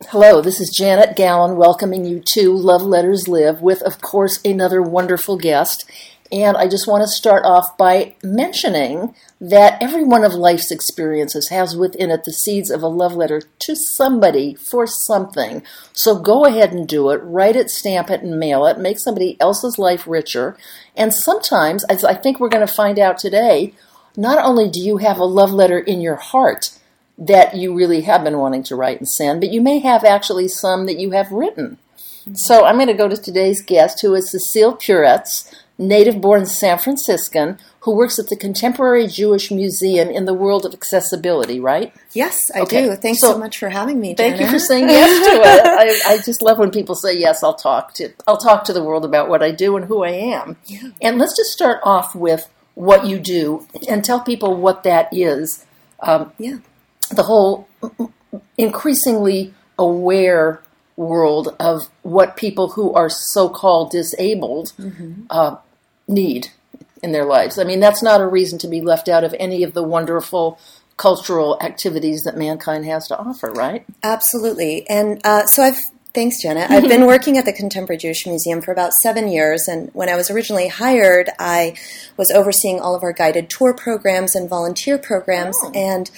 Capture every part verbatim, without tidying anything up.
Hello, this is Janet Gallen welcoming you to Love Letters Live with, of course, another wonderful guest. And I just want to start off by mentioning that every one of life's experiences has within it the seeds of a love letter to somebody for something. So go ahead and do it. Write it, stamp it, and mail it. Make somebody else's life richer. And sometimes, as I think we're going to find out today, not only do you have a love letter in your heart that you really have been wanting to write and send, but you may have actually some that you have written. Mm-hmm. So I'm going to go to today's guest, who is Cecile Puretz, native-born San Franciscan, who works at the Contemporary Jewish Museum in the world of accessibility, right? Yes, I okay. do. Thanks so, so much for having me, Thank Jenna. you for saying yes to it. I, I just love when people say, yes, I'll talk to I'll talk to the world about what I do and who I am. Yeah. And let's just start off with what you do and tell people what that is. Um, yeah. The whole increasingly aware world of what people who are so-called disabled mm-hmm. uh, need in their lives. I mean, that's not a reason to be left out of any of the wonderful cultural activities that mankind has to offer, right? Absolutely. And uh, so I've, thanks, Jenna. I've been working at the Contemporary Jewish Museum for about seven years. And when I was originally hired, I was overseeing all of our guided tour programs and volunteer programs. Oh. And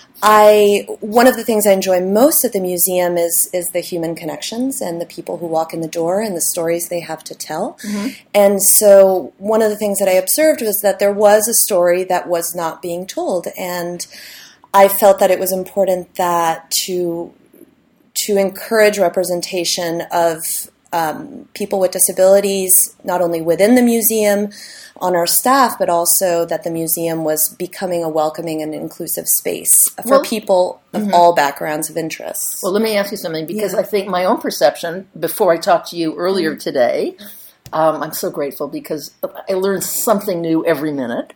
I one of the things I enjoy most at the museum is is the human connections and the people who walk in the door and the stories they have to tell. Mm-hmm. And so one of the things that I observed was that there was a story that was not being told, and I felt that it was important that to to encourage representation of um, people with disabilities, not only within the museum, on our staff, but also that the museum was becoming a welcoming and inclusive space for well, people of mm-hmm. all backgrounds of interest. Well, let me ask you something, because yeah. I think my own perception, before I talked to you earlier mm-hmm. today, um, I'm so grateful because I learned something new every minute,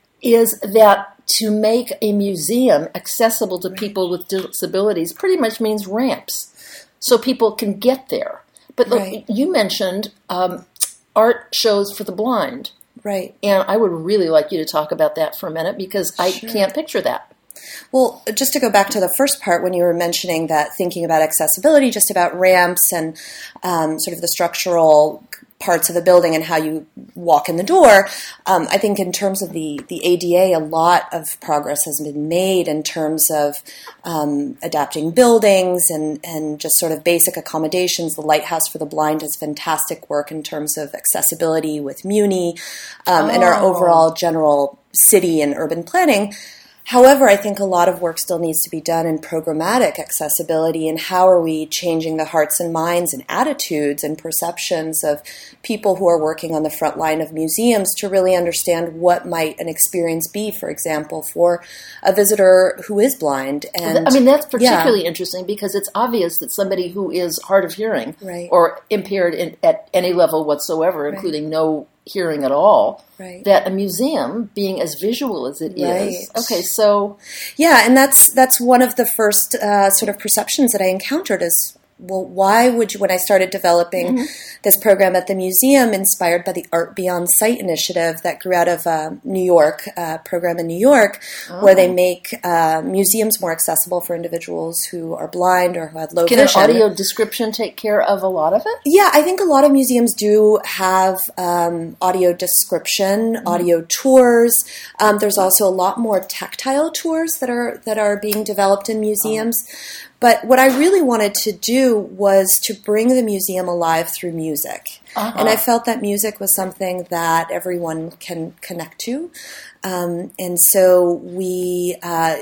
is that to make a museum accessible to right. people with disabilities pretty much means ramps, so people can get there. But look, right. you mentioned um, art shows for the blind. Right. And I would really like you to talk about that for a minute, because I sure. can't picture that. Well, just to go back to the first part, when you were mentioning that, thinking about accessibility, just about ramps and um, sort of the structural parts of a building and how you walk in the door, um, I think in terms of the, the A D A, a lot of progress has been made in terms of um, adapting buildings and, and just sort of basic accommodations. The Lighthouse for the Blind does fantastic work in terms of accessibility with Muni um, oh. and our overall general city and urban planning. However, I think a lot of work still needs to be done in programmatic accessibility, and how are we changing the hearts and minds and attitudes and perceptions of people who are working on the front line of museums to really understand what might an experience be, for example, for a visitor who is blind. And I mean, that's particularly yeah. interesting, because it's obvious that somebody who is hard of hearing right. or impaired in, at any level whatsoever, right. including no hearing at all, right. that a museum, being as visual as it right. is, okay, so... Yeah, and that's that's one of the first uh, sort of perceptions that I encountered is, well, why would you, when I started developing mm-hmm. this program at the museum, inspired by the Art Beyond Sight initiative that grew out of uh, New York, uh, program in New York, oh. where they make uh, museums more accessible for individuals who are blind or who have low Can vision. Can an audio description take care of a lot of it? Yeah, I think a lot of museums do have um, audio description, mm-hmm. audio tours. Um, there's also a lot more tactile tours that are that are being developed in museums. Oh. But what I really wanted to do was to bring the museum alive through music. Uh-huh. And I felt that music was something that everyone can connect to. Um, and so we, uh,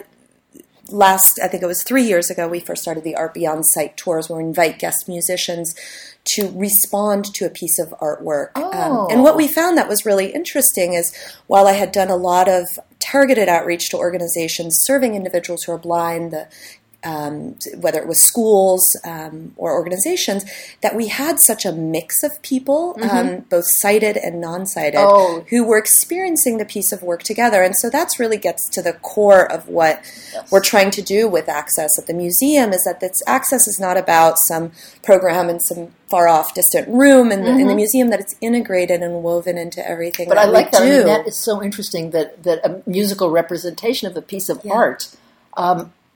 last, I think it was three years ago, we first started the Art Beyond Sight tours, where we invite guest musicians to respond to a piece of artwork. Oh. Um, and what we found that was really interesting is, while I had done a lot of targeted outreach to organizations serving individuals who are blind, the Um, whether it was schools um, or organizations, that we had such a mix of people, mm-hmm. um, both sighted and non-sighted, oh. who were experiencing the piece of work together. And so that's really gets to the core of what yes. we're trying to do with Access at the museum, is that this Access is not about some program in some far-off, distant room in the, mm-hmm. in the museum, that it's integrated and woven into everything but that I like we that. do. I mean, that is so interesting, that, that a musical representation of a piece of yeah. art um,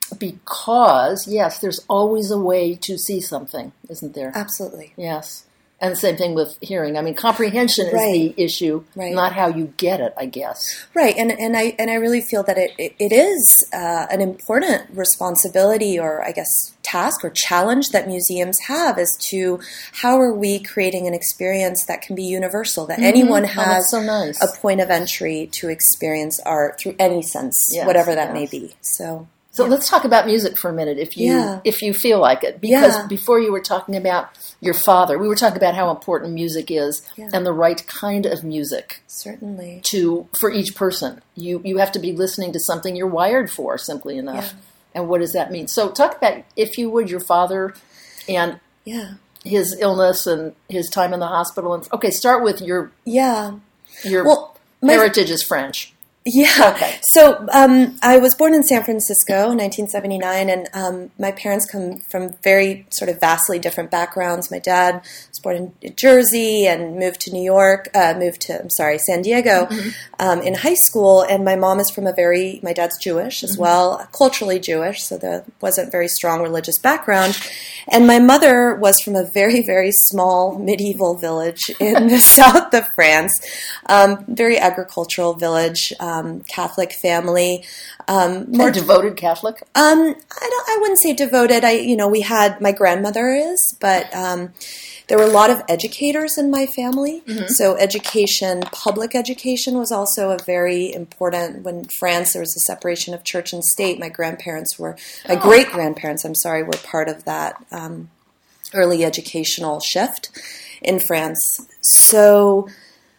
Because, yes, there's always a way to see something, isn't there? Absolutely. Yes. And the same thing with hearing. I mean, comprehension Right. is the issue, Right. not how you get it, I guess. Right, and and I and I really feel that it it, it is uh, an important responsibility, or I guess task or challenge that museums have, as to how are we creating an experience that can be universal, that anyone Oh, has that's so nice. a point of entry to experience art through any sense, Yes, whatever that yes. may be. So. So let's talk about music for a minute, if you Yeah. if you feel like it. Because Yeah. before you were talking about your father, we were talking about how important music is Yeah. and the right kind of music Certainly. to for each person. You you have to be listening to something you're wired for, simply enough. Yeah. And what does that mean? So talk about, if you would, your father and Yeah. his illness and his time in the hospital. And okay, start with your Yeah. your Well, my- heritage is French. Yeah. Okay. So um, I was born in San Francisco in nineteen seventy-nine, and um, my parents come from very sort of vastly different backgrounds. My dad was born in Jersey and moved to New York, uh, moved to, I'm sorry, San Diego Mm-hmm. um, in high school, and my mom is from a very, my dad's Jewish as Mm-hmm. well, culturally Jewish, so there wasn't very strong religious background. And my mother was from a very, very small medieval village in the south of France, um, very agricultural village, um, Catholic family. Um, More devoted Catholic. um, I don't. I wouldn't say devoted. I, you know, we had my grandmother is, but um, there were a lot of educators in my family. So education, public education, was also a very important. When France, there was a separation of church and state. My grandparents were, my Oh. great grandparents, I'm sorry, were part of that um, early educational shift in France. So.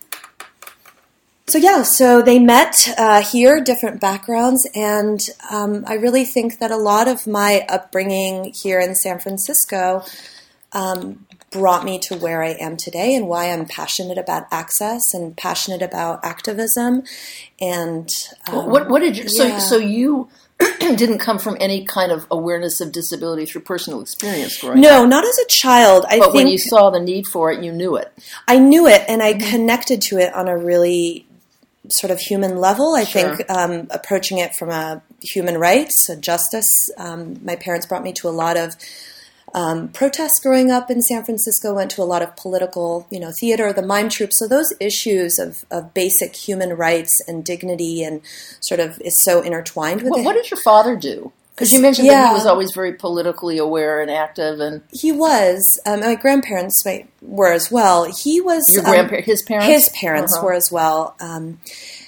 So yeah, so they met uh, here, different backgrounds, and um, I really think that a lot of my upbringing here in San Francisco um, brought me to where I am today, and why I'm passionate about access and passionate about activism. And um, What what did you so yeah. so you didn't come from any kind of awareness of disability through personal experience growing up? No, not as a child. I But think when you saw the need for it, you knew it. I knew it, and I connected to it on a really sort of human level. I Sure. think um, approaching it from a human rights, a justice. Um, my parents brought me to a lot of um, protests growing up in San Francisco, went to a lot of political, you know, theater, the mime troupe. So those issues of, of basic human rights and dignity and sort of is so intertwined with What, it. what did your father do? Because you mentioned that Yeah. he was always very politically aware and active, and He was. Um, my grandparents might- were as well. He was. your um, grandparents, his parents, His parents Uh-huh. were as well. Um,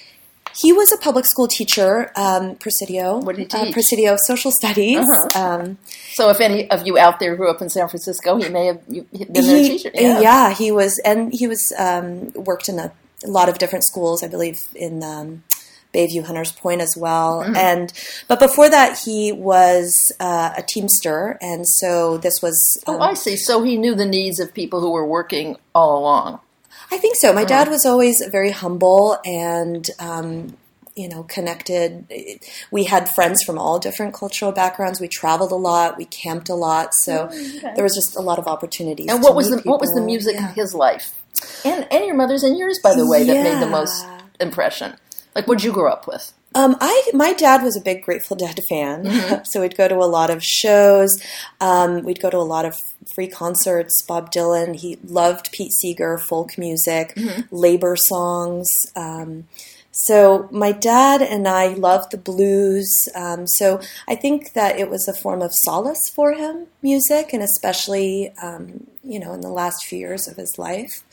he was a public school teacher, um, Presidio. What did he Uh, teach? Presidio Social Studies. Uh-huh. Um, So if any of you out there grew up in San Francisco, he may have you- been their he, teacher. yeah. he was, and he was um, worked in a, a lot of different schools. I believe in um, Bayview, Hunters Point as well. Mm-hmm. And but before that, he was uh, a Teamster, and so this was. Oh, um, I see. So he knew the needs of people who were working all along. I think so. My Uh-huh. dad was always very humble and, um, you know, connected. We had friends from all different cultural backgrounds. We traveled a lot. We camped a lot. So there was just a lot of opportunities. And to what was the meet what was the people. music Yeah. in his life, and and your mother's and yours, by the way, that made the most Yeah. impression? Like, what did you grow up with? Um, I my dad was a big Grateful Dead fan, Mm-hmm. so we'd go to a lot of shows. Um, we'd go to a lot of free concerts. Bob Dylan, he loved Pete Seeger, folk music, Mm-hmm. labor songs. Um, so my dad and I loved the blues. Um, so I think that it was a form of solace for him, music, and especially um, you know in the last few years of his life.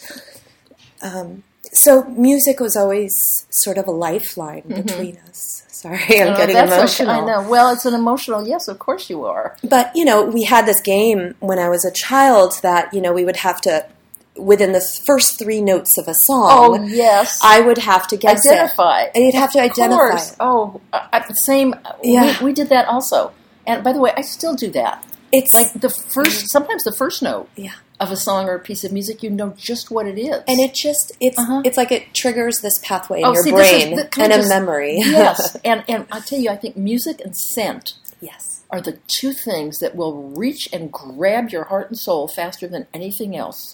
Um, so music was always sort of a lifeline between us. Sorry, I'm Oh, getting that's emotional. Okay. I know. Well, it's an emotional. Yes, of course you are. But, you know, we had this game when I was a child that, you know, we would have to, within the first three notes of a song, Oh yes, I would have to guess identify. it. And you'd have to Of identify course. it. Oh, I, I- same. Yeah. We, we did that also. And by the way, I still do that. It's Like the first, sometimes the first note yeah. of a song or a piece of music, you know just what it is. And it just, it's Uh-huh. it's like it triggers this pathway in Oh, your see, this is brain the- can I and a just- memory. Yes, and and I tell you, I think music and scent Yes. are the two things that will reach and grab your heart and soul faster than anything else.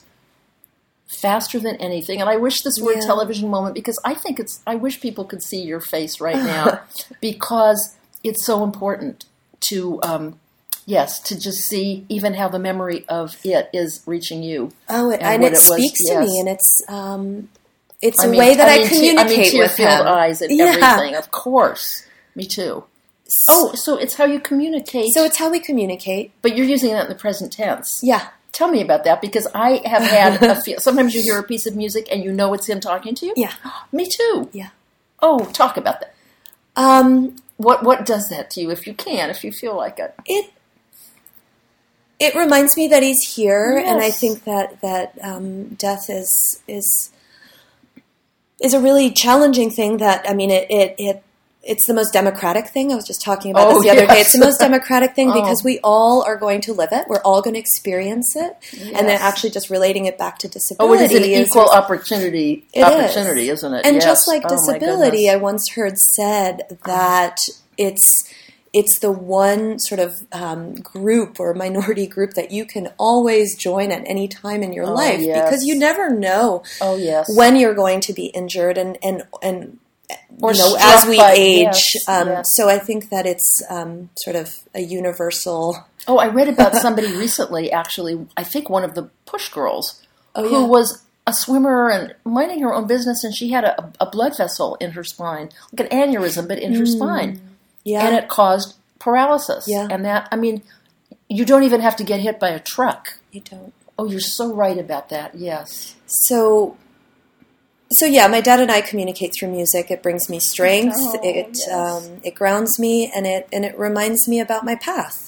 Faster than anything. And I wish this were a Yeah. television moment, because I think it's, I wish people could see your face right now, because it's so important to um, yes, to just see even how the memory of it is reaching you. Oh, it, and, and it, it speaks was, to yes. me, and it's um, it's I a mean, way that I, I, mean, communicate te- I mean, with tear-filled him. eyes and yeah. everything. Of course, me too. Oh, so it's how you communicate. So it's how we communicate, but you're using that in the present tense. Yeah. Tell me about that, because I have had a feel. Sometimes you hear a piece of music and you know it's him talking to you. Yeah. Me too. Yeah. Oh, talk about that. Um, what what does that to you, if you can, if you feel like it? It it reminds me that he's here, yes. and I think that that um, death is is is a really challenging thing. That I mean, it it. it It's the most democratic thing. I was just talking about oh, this the other yes. day. It's the most democratic thing oh. because we all are going to live it. We're all going to experience it. Yes. And then actually just relating it back to disability. Oh, it is an equal opportunity, it opportunity, is. isn't it? And yes. just like oh, disability, I once heard said that it's it's the one sort of um, group or minority group that you can always join at any time in your oh, life yes. because you never know oh, yes. when you're going to be injured and and, and Or you know, as we by, age. Yes, um, yes. So I think that it's um, sort of a universal... Oh, I read about somebody recently, actually, I think one of the Push Girls, oh, who yeah. was a swimmer and minding her own business, and she had a, a blood vessel in her spine, like an aneurysm, but in her mm. spine. Yeah. And it caused paralysis. Yeah. And that, I mean, you don't even have to get hit by a truck. You don't. Oh, you're so right about that, yes. So... So yeah, my dad and I communicate through music. It brings me strength. Oh, it yes. um, it grounds me, and it and it reminds me about my path.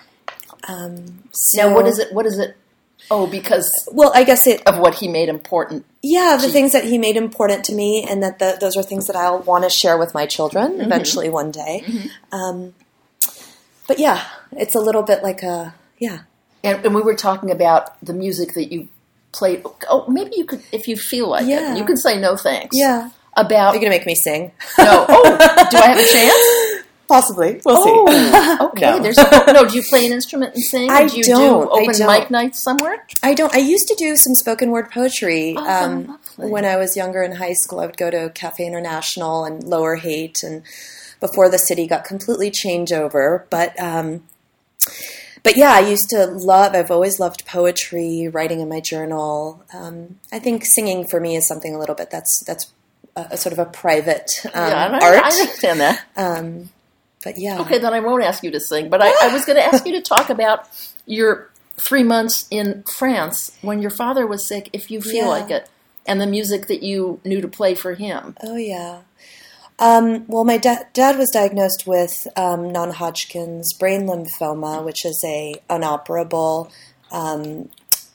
Um, so, now, what is it? What is it? Oh, because well, I guess it of what he made important. Yeah, the to, things that he made important to me, and that the, those are things that I'll want to share with my children mm-hmm. eventually one day. Mm-hmm. Um, but yeah, it's a little bit like a yeah. And, and we were talking about the music that you played. Oh, maybe you could, if you feel like yeah. it, you can say no thanks. Yeah. About You're gonna make me sing. No. Oh, do I have a chance? Possibly. We'll oh, see. Okay. No. There's a, no. Do you play an instrument and sing? I do you don't. do open I don't. mic nights somewhere? I don't. I used to do some spoken word poetry Oh, um, lovely. when I was younger in high school. I would go to Cafe International and Lower Haight, and before the city got completely changed over. But um, but yeah, I used to love. I've always loved poetry, writing in my journal. Um, I think singing for me is something a little bit that's that's a, a sort of a private um, yeah, I, art. I understand that. Um, But yeah. Okay, then I won't ask you to sing. But I, I was going to ask you to talk about your three months in France when your father was sick, if you feel Yeah. like it, and the music that you knew to play for him. Oh, yeah. Um, well, my da- dad was diagnosed with um, non-Hodgkin's brain lymphoma, which is a inoperable um,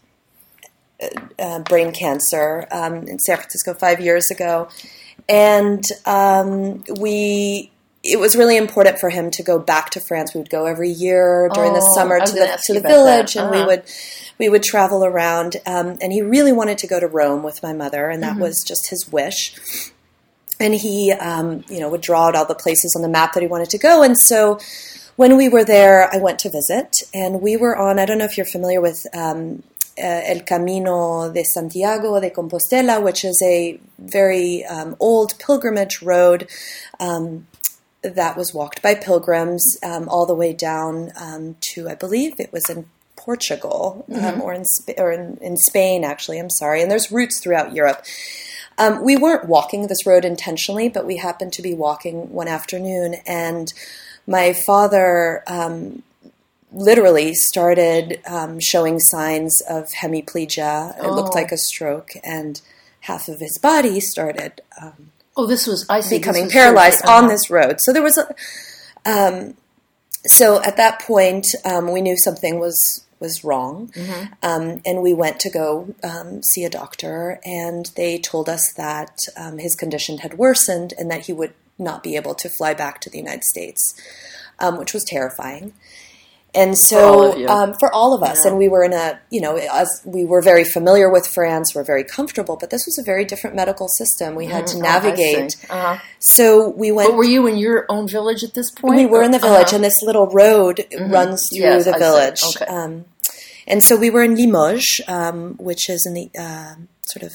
uh, brain cancer um, in San Francisco five years ago. And um, we... It was really important for him to go back to France. We would go every year during oh, the summer to the to the village, uh-huh. and we would we would travel around. Um, and he really wanted to go to Rome with my mother, and that mm-hmm. was just his wish. And he, um, you know, would draw out all the places on the map that he wanted to go. And so, when we were there, I went to visit, and we were on. I don't know if you're familiar with um, uh, El Camino de Santiago de Compostela, which is a very um, old pilgrimage road. Um, that was walked by pilgrims um, all the way down um, to, I believe it was in Portugal um, mm-hmm. or in Sp- or in, in Spain, actually. I'm sorry. And there's routes throughout Europe. Um, we weren't walking this road intentionally, but we happened to be walking one afternoon, and my father um, literally started um, showing signs of hemiplegia. It oh. looked like a stroke, and half of his body started Um, Oh, this was I see becoming this paralyzed uh-huh. on this road. So there was a. Um, so at that point, um, we knew something was was wrong, mm-hmm. um, and we went to go um, see a doctor, and they told us that um, his condition had worsened and that he would not be able to fly back to the United States, um, which was terrifying. And so, for all of, you. um, for all of us, yeah. and we were in a, you know, as we were very familiar with France, we're very comfortable, but this was a very different medical system. We had to navigate. Oh, uh-huh. So we went. But were you in your own village at this point? We were in the village, uh-huh. and this little road mm-hmm. runs through yes, the I village. Okay. Um, and so we were in Limoges, um, which is in the uh, sort of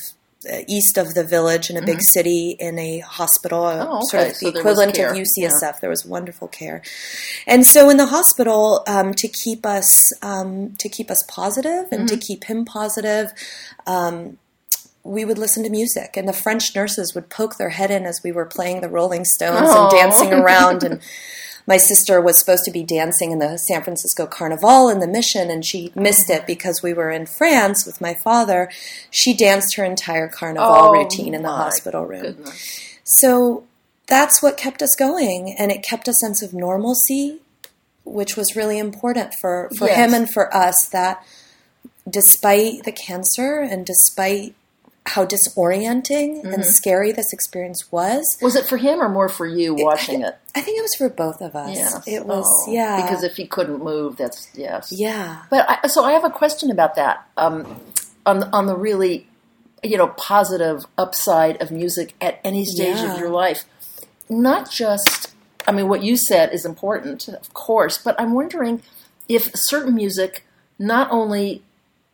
east of the village in a big mm-hmm. city in a hospital, oh, okay. sort of the so equivalent of U C S F. Yeah. There was wonderful care. And so in the hospital, um, to keep us um, to keep us positive and mm-hmm. to keep him positive, um, we would listen to music. And the French nurses would poke their head in as we were playing the Rolling Stones oh. and dancing around. And my sister was supposed to be dancing in the San Francisco Carnival in the Mission, and she missed it because we were in France with my father. She danced her entire Carnival oh, routine in the hospital room. Goodness. So that's what kept us going, and it kept a sense of normalcy, which was really important for, for yes. him and for us, that despite the cancer and despite how disorienting mm-hmm. and scary this experience was. Was it for him or more for you watching I, it? I think it was for both of us. Yes. It was, oh, yeah. Because if he couldn't move, that's, yes. Yeah. But I, so I have a question about that. Um, on, on the really, you know, positive upside of music at any stage yeah. of your life. Not just, I mean, what you said is important, of course, but I'm wondering if certain music not only,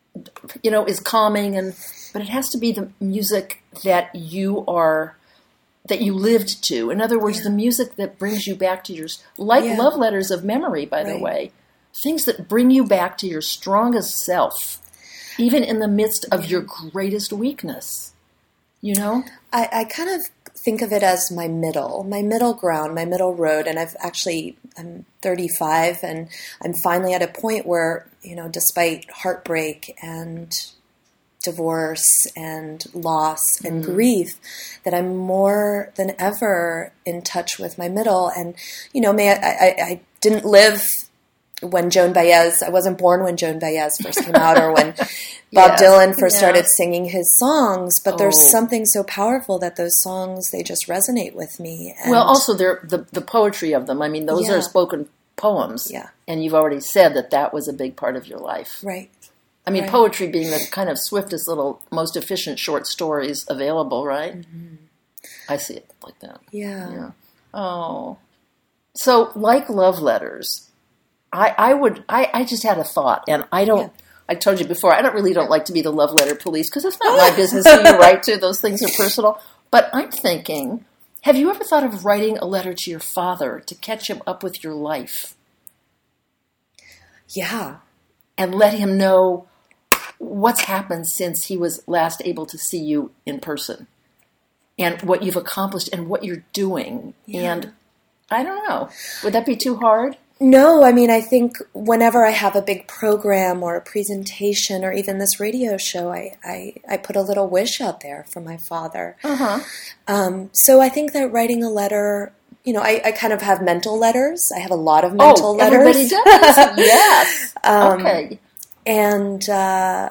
you know, is calming and, but it has to be the music that you are, that you lived to. In other words, yeah. the music that brings you back to your, like yeah. love letters of memory, by right. the way, things that bring you back to your strongest self, even in the midst of yeah. your greatest weakness, you know? I, I kind of think of it as my middle, my middle ground, my middle road. And I've actually, I'm thirty-five and I'm finally at a point where, you know, despite heartbreak and divorce and loss and mm-hmm. grief, that I'm more than ever in touch with my middle. And, you know, may I, I, I didn't live when Joan Baez, I wasn't born when Joan Baez first came out or when Bob yes. Dylan first yeah. started singing his songs, but oh. there's something so powerful that those songs, they just resonate with me. And well, also they're, the, the poetry of them. I mean, those yeah. are spoken poems. Yeah. And you've already said that that was a big part of your life. Right. I mean, right. poetry being the kind of swiftest little, most efficient short stories available, right? Mm-hmm. I see it like that. Yeah. Yeah. Oh. So, like love letters, I, I would, I, I just had a thought, and I don't, yeah. I told you before, I don't really don't like to be the love letter police, because it's not my business who you write to. Those things are personal. But I'm thinking, have you ever thought of writing a letter to your father to catch him up with your life? Yeah. And let him know what's happened since he was last able to see you in person, and what you've accomplished and what you're doing. Yeah. And I don't know, would that be too hard? No, I mean, I think whenever I have a big program or a presentation or even this radio show, I, I, I put a little wish out there for my father. Uh-huh. Um, so I think that writing a letter, you know, I, I kind of have mental letters. I have a lot of mental oh, letters. Everybody does. Yes. Um, okay. And uh,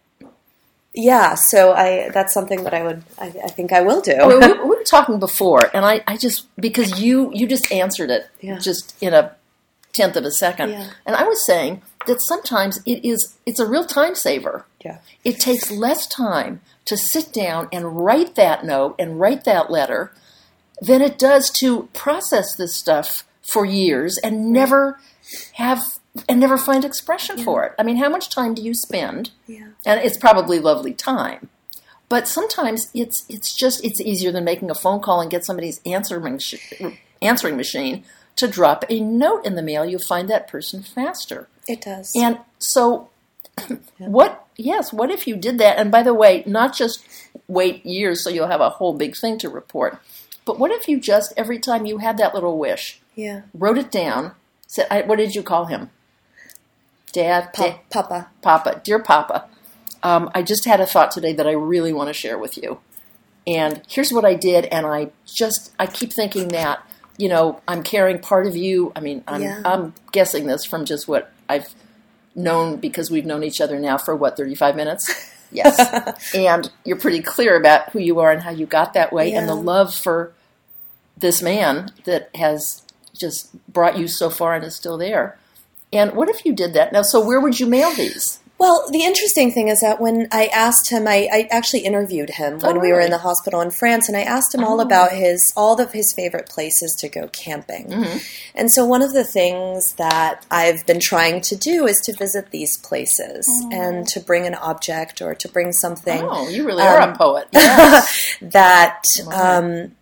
yeah, so I that's something that I would, I, I think I will do. Well, we, we were talking before, and I, I just, because you, you just answered it yeah. just in a tenth of a second. Yeah. And I was saying that sometimes it is, it's a real time saver. Yeah. It takes less time to sit down and write that note and write that letter than it does to process this stuff for years and never have, and never find expression yeah. for it. I mean, how much time do you spend? Yeah. And it's probably lovely time. But sometimes it's it's just, it's easier than making a phone call and get somebody's answering, answering machine to drop a note in the mail. You'll find that person faster. It does. And so yeah. what, yes, what if you did that? And by the way, not just wait years so you'll have a whole big thing to report, but what if you just, every time you had that little wish, yeah. wrote it down, said, I, what did you call him? Dad? Pa- da- Papa. Papa. Dear Papa, um, I just had a thought today that I really want to share with you. And here's what I did, and I just, I keep thinking that, you know, I'm carrying part of you. I mean, I'm, yeah. I'm guessing this from just what I've known, because we've known each other now for, what, thirty-five minutes? Yes. And you're pretty clear about who you are and how you got that way, yeah. and the love for this man that has just brought you so far and is still there. And what if you did that? Now, so where would you mail these? Well, the interesting thing is that when I asked him, I, I actually interviewed him when Oh, we were really? in the hospital in France, and I asked him all Oh. about his all of his favorite places to go camping. Mm-hmm. And so one of the things that I've been trying to do is to visit these places and to bring an object or to bring something Oh, you really are um, a poet. Yes. that Right. um,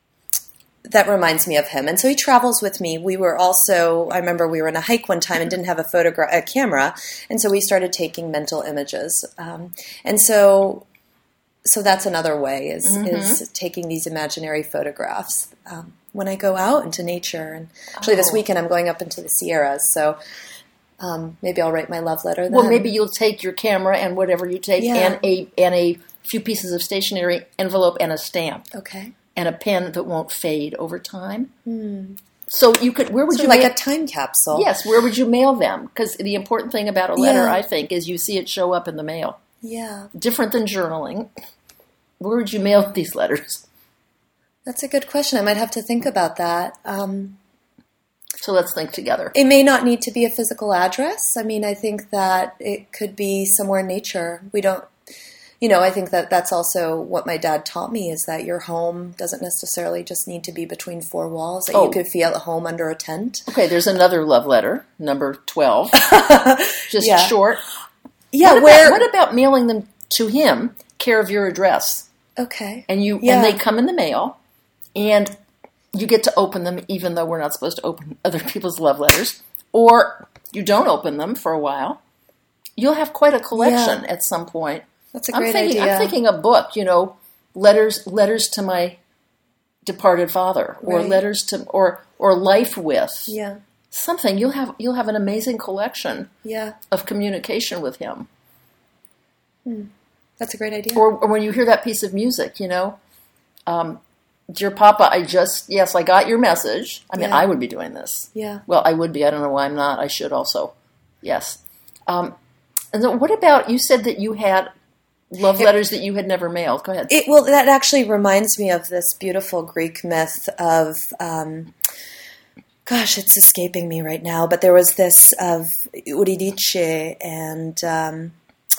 that reminds me of him. And so he travels with me. We were also, I remember we were on a hike one time and didn't have a photograph, a camera, and so we started taking mental images. Um, and so, so that's another way is Mm-hmm. is taking these imaginary photographs um, when I go out into nature. And actually, this Oh. weekend I'm going up into the Sierras, so. Um, maybe I'll write my love letter then. Well, maybe you'll take your camera and whatever you take Yeah. and a and a few pieces of stationery, envelope, and a stamp. Okay. And a pen that won't fade over time. So you could, where would So you like mail, a time capsule. yes, where would you mail them? Because the important thing about a letter, Yeah. I think, is you see it show up in the mail. Yeah. Different than journaling. Where would you mail these letters? That's a good question. I might have to think about that. Um, So let's think together. It may not need to be a physical address. I mean, I think that it could be somewhere in nature. We don't, you know, I think that that's also what my dad taught me is that your home doesn't necessarily just need to be between four walls, that Oh. you could feel at home under a tent. Okay, there's another love letter, number twelve. Just Yeah. short. Yeah, What where, about, what about mailing them to him, care of your address? okay. And you Yeah. and they come in the mail, and you get to open them, even though we're not supposed to open other people's love letters, or you don't open them for a while. You'll have quite a collection Yeah. at some point. That's a I'm great thinking, idea. I'm thinking a book, you know, letters, letters to my departed father, or Right. letters to, or or life with Yeah, something. You'll have you'll have an amazing collection yeah. of communication with him. That's a great idea. Or, or when you hear that piece of music, you know, um, dear Papa, I just, yes, I got your message. I mean, Yeah. I would be doing this. Yeah. Well, I would be. I don't know why I'm not. I should also. Yes. Um, and then what about, you said that you had love letters that you had never mailed. Go ahead. It, well, that actually reminds me of this beautiful Greek myth of, um, gosh, it's escaping me right now, but there was this of Eurydice and, um,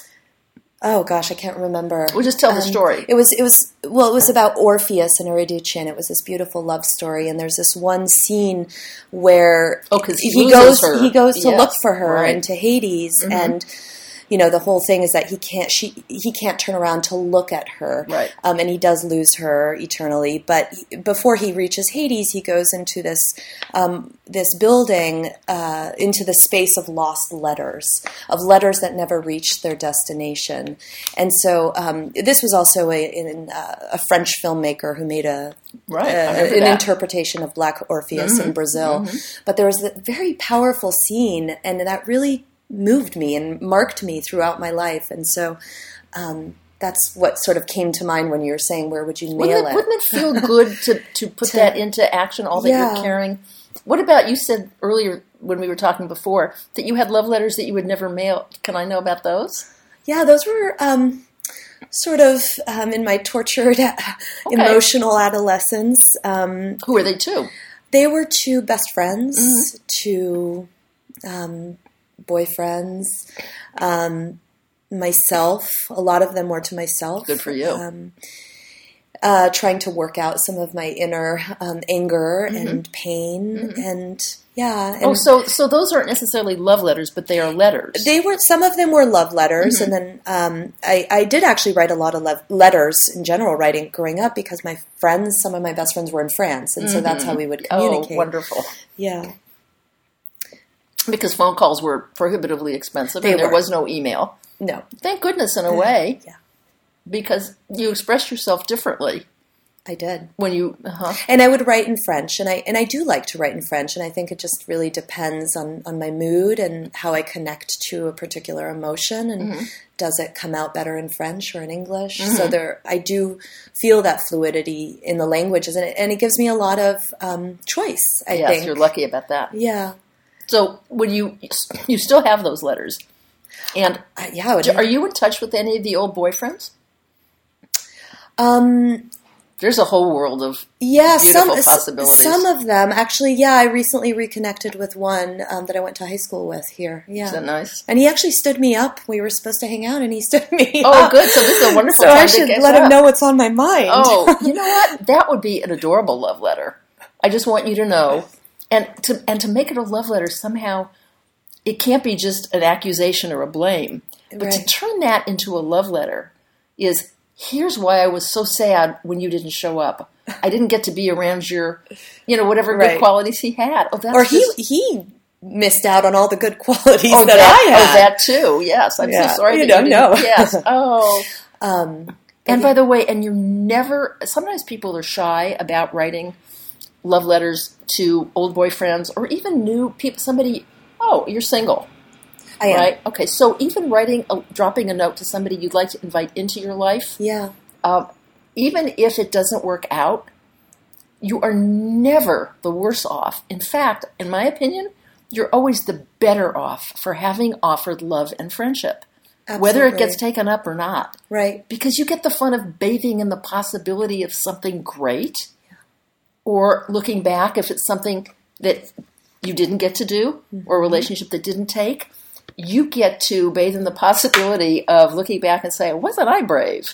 oh gosh, I can't remember. We'll just tell the Um, story. It was, it was, well, it was about Orpheus and Eurydice, and it was this beautiful love story. And there's this one scene where Oh, 'cause he goes, loses her. he goes to Yes, look for her right. into Hades, Mhm. and you know the whole thing is that he can't, she, he can't turn around to look at her, Right. um, and he does lose her eternally. But he- before he reaches Hades, he goes into this um, this building, uh, into the space of lost letters, of letters that never reached their destination. And so um, this was also a, in, uh, a French filmmaker who made a Right. uh, I remember an that. interpretation of Black Orpheus in Brazil. But there was a very powerful scene, and that really moved me and marked me throughout my life. And so um, that's what sort of came to mind when you were saying, where would you mail Wouldn't it, it? wouldn't it feel good to, to put To- that into action, all that Yeah. you're carrying? What about, you said earlier when we were talking before, that you had love letters that you would never mail. Can I know about those? Yeah, those were um, sort of um, in my tortured emotional adolescence. Um, Who are they to? they were two best friends, Mm-hmm. two um, boyfriends, um, myself. A lot of them were to myself. Good for you. Um, uh, trying to work out some of my inner um, anger and pain, and yeah. And Oh, so so those aren't necessarily love letters, but they are letters. they were, some of them were love letters, Mm-hmm. and then um, I, I did actually write a lot of love letters in general, writing growing up, because my friends, some of my best friends, were in France, and so that's how we would communicate. Oh, wonderful. Yeah, Because phone calls were prohibitively expensive, They and there were. was no email. no, Thank goodness, in a way, yeah, because you express yourself differently I did. when you. Uh-huh. And I would write in French, and I and I do like to write in French, and I think it just really depends on, on my mood and how I connect to a particular emotion, and Mm-hmm. does it come out better in French or in English? So there, I do feel that fluidity in the languages, and it, and it gives me a lot of um, choice. I Yes, think. you're lucky about that. Yeah, So, when you you still have those letters, and I, yeah. I would, are you in touch with any of the old boyfriends? um, There's a whole world of yeah, beautiful some, possibilities. Some of them, actually, yeah, I recently reconnected with one um, that I went to high school with here. Yeah. Is that nice? And he actually stood me up. We were supposed to hang out, and he stood me oh, up. Oh, good. So this is a wonderful so time I to should catch let up. him know what's on my mind. Oh, you know what? That would be an adorable love letter. I just want you to know. And to and to make it a love letter, somehow, it can't be just an accusation or a blame. But right. to turn that into a love letter is, here's why I was so sad when you didn't show up. I didn't get to be around your, you know, whatever right. good qualities he had. Oh, that's or he just, he missed out on all the good qualities oh, that, that I had. Oh, that too. Yes, I'm yeah. so sorry. You that don't you know. Yes. Oh. Um, and by the way, and you're never. Sometimes people are shy about writing love letters to old boyfriends or even new people. Somebody. Oh, you're single. I am. Right? Okay, so even writing, a, dropping a note to somebody you'd like to invite into your life, yeah. Um, even if it doesn't work out, you are never the worse off. In fact, in my opinion, you're always the better off for having offered love and friendship, Absolutely. whether it gets taken up or not. Right. Because you get the fun of bathing in the possibility of something great, or looking back if it's something that you didn't get to do, mm-hmm. or a relationship that didn't take. You get to bathe in the possibility of looking back and say, wasn't I brave?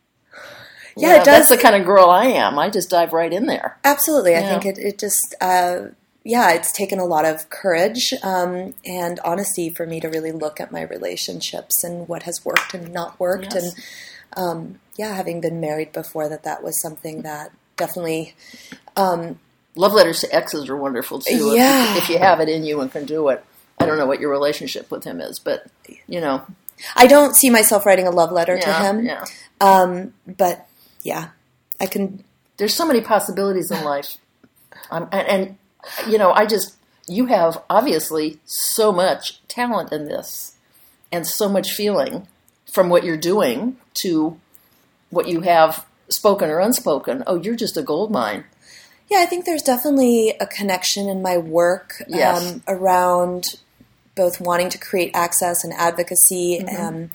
Yeah, yeah, it does. That's the kind of girl I am. I just dive right in there. Absolutely. I Yeah. think it, it just, uh, yeah, it's taken a lot of courage um, and honesty for me to really look at my relationships and what has worked and not worked. Yes. And um, yeah, having been married before, that that was something that definitely... Um, Love letters to exes are wonderful, too. Yeah. If you, if you have it in you and can do it. I don't know what your relationship with him is, but, you know. I don't see myself writing a love letter yeah, to him. Yeah. Um, but, yeah, I can... There's so many possibilities in life. Um, and, and, you know, I just... You have, obviously, so much talent in this and so much feeling from what you're doing to what you have spoken or unspoken. Oh, you're just a gold mine. Yeah, I think there's definitely a connection in my work Yes. um, around both wanting to create access and advocacy, Mm-hmm. um,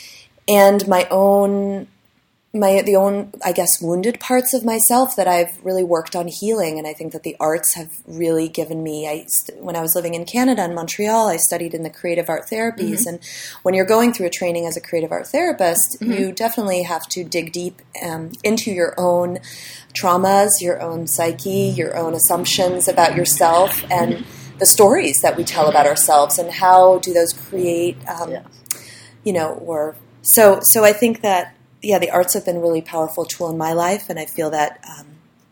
and my own, my the own, I guess, wounded parts of myself that I've really worked on healing. And I think that the arts have really given me. I when I was living in Canada in Montreal, I studied in the creative art therapies, Mm-hmm. and when you're going through a training as a creative art therapist, Mm-hmm. you definitely have to dig deep um, into your own traumas, your own psyche, your own assumptions about yourself, and the stories that we tell about ourselves, and how do those create, um, Yes. you know, or so. So I think that yeah, the arts have been a really powerful tool in my life, and I feel that um,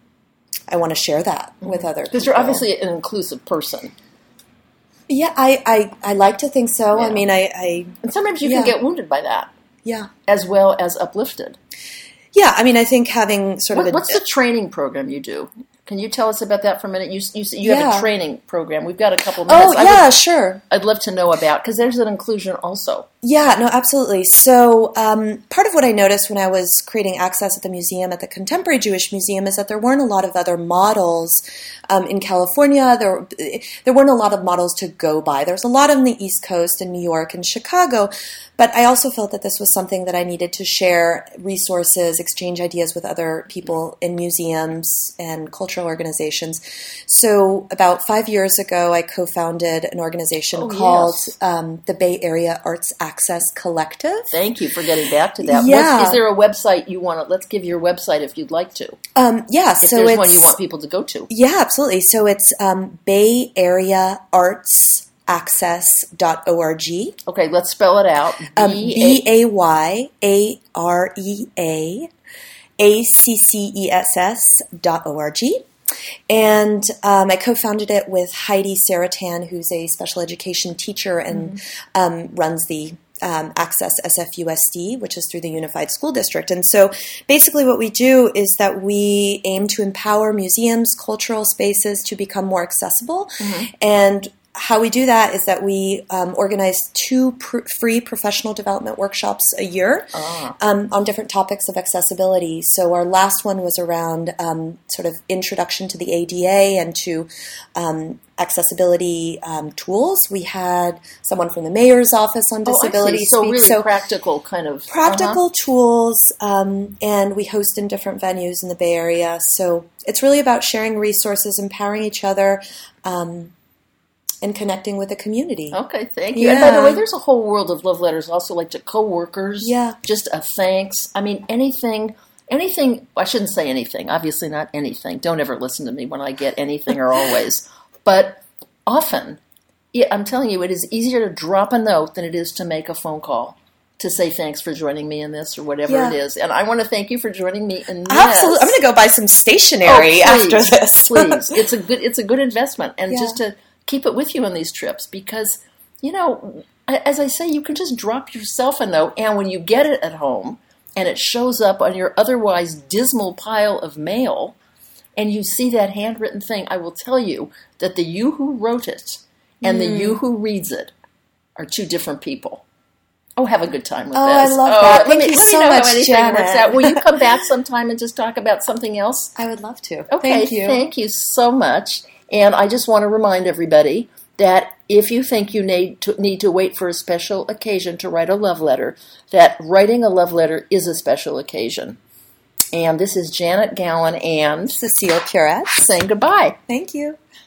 I want to share that mm-hmm. with other people. Because you're obviously an inclusive person. Yeah, I, I, I like to think so. Yeah. I mean, I, I And sometimes you yeah. can get wounded by that, yeah, as well as uplifted. yeah. I mean, I think having sort What, of a, what's the training program you do? Can you tell us about that for a minute? You you, you have Yeah. a training program. We've got a couple of minutes. oh I yeah, would, sure. I'd love to know about, because there's an inclusion also. Yeah, no, absolutely. So um, part of what I noticed when I was creating access at the museum, at the Contemporary Jewish Museum, is that there weren't a lot of other models um, in California. There, there weren't a lot of models to go by. There's a lot on the East Coast in New York and Chicago, but I also felt that this was something that I needed to share resources, exchange ideas with other people in museums and cultural organizations. So about five years ago, I co-founded an organization Oh, called yes. um, the Bay Area Arts Access Collective. Thank you for getting back to that. Yeah. What's, is there a website you want to? Let's give your website if you'd like to. Um, yeah, If so there's it's one you want people to go to. yeah, absolutely. So it's um, Bay Area Arts Access dot org. Okay, let's spell it out. Um, B B A Y A R E A A C C E S S dot O R G. And um, I co-founded it with Heidi Saratan, who's a special education teacher and mm-hmm. um, runs the um, Access S F U S D, which is through the Unified School District. And so basically what we do is that we aim to empower museums, cultural spaces to become more accessible. Mm-hmm. And how we do that is that we um, organize two pr- free professional development workshops a year Ah. um, on different topics of accessibility. So our last one was around um, sort of introduction to the A D A and to um, accessibility um, tools. We had someone from the mayor's office on disability Oh, I see. So speak. really So practical kind of... practical uh-huh. tools, um, and we host in different venues in the Bay Area. So it's really about sharing resources, empowering each other, um, and connecting with the community. Okay, thank you. And by the Yeah. way, there's a whole world of love letters also, like to coworkers. Yeah. Just a thanks. I mean, anything, anything, I shouldn't say anything. Obviously not anything. Don't ever listen to me when I get anything or always. But often, yeah, I'm telling you, it is easier to drop a note than it is to make a phone call to say thanks for joining me in this or whatever Yeah. it is. And I want to thank you for joining me in this. Absolutely. I'm going to go buy some stationery Oh, please, after this. please. It's a good, it's a good investment. And Yeah. just to keep it with you on these trips because, you know, as I say, you can just drop yourself a note, and when you get it at home and it shows up on your otherwise dismal pile of mail, and you see that handwritten thing, I will tell you that the you who wrote it and the you who reads it are two different people. Oh, have a good time with Oh, this. I love oh, that. Let Thank me, you let so me know much, how anything Janet. works out. Will you come back sometime and just talk about something else? I would love to. Okay, Thank you. Thank you so much. And I just want to remind everybody that if you think you need to, need to wait for a special occasion to write a love letter, that writing a love letter is a special occasion. And this is Janet Gallen and Cecile Curet. saying goodbye. Thank you.